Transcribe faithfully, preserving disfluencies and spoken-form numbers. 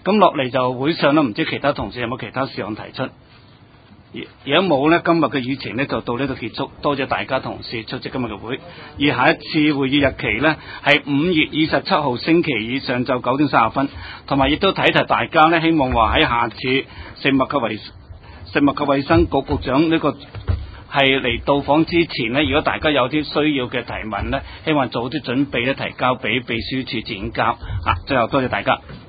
咁落嚟就會上咧，唔知其他同事有冇其他事項提出？如果冇呢，今日嘅議程呢就到呢度結束。多謝大家同事出席今日嘅會。而下一次會議日期呢係五月二十七號星期二上晝九點三十分。同埋亦都提提大家呢，希望話喺下次食物及衛食物及衛生局局長呢個係嚟到訪之前呢，如果大家有啲需要嘅提問呢，希望早啲準備呢提交俾秘書處轉交。啊，最後多謝大家。